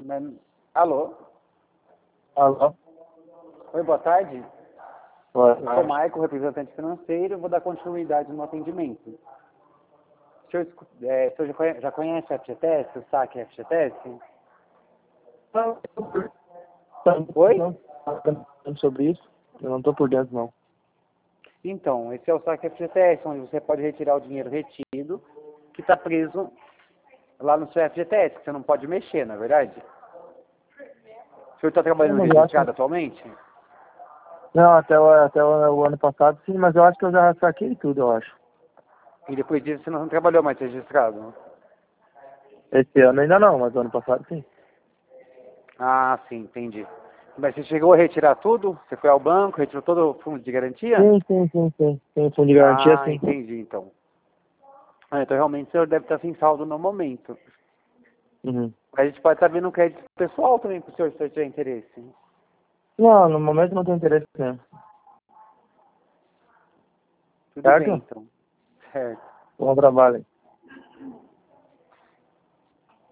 Alô? Alô? Oi, boa tarde. Boa Eu sou o tarde. Maico, representante financeiro, e vou dar continuidade no atendimento. O senhor, o senhor já conhece a FGTS, o saque FGTS? Oi? Sobre isso? Eu não estou por dentro, não. Então, esse é o saque FGTS, onde você pode retirar o dinheiro retido, que está preso lá no seu FGTS, que você não pode mexer, não é verdade? O senhor está trabalhando Mas eu acho registrado atualmente? Não, até o ano passado, sim, mas eu acho que eu já saquei tudo, eu acho. E depois disso você não trabalhou mais registrado? Esse ano ainda não, mas o ano passado, sim. Ah, sim, entendi. Mas você chegou a retirar tudo? Você foi ao banco, retirou todo o fundo de garantia? Sim. Tem fundo de garantia, Ah, sim. entendi, então. Então realmente o senhor deve estar sem saldo no momento. Uhum. Mas a gente pode estar vendo um crédito pessoal também para o senhor, se o senhor tiver interesse. Não, no momento não tenho interesse mesmo. Tudo bem, Certo? então. Certo. Bom trabalho.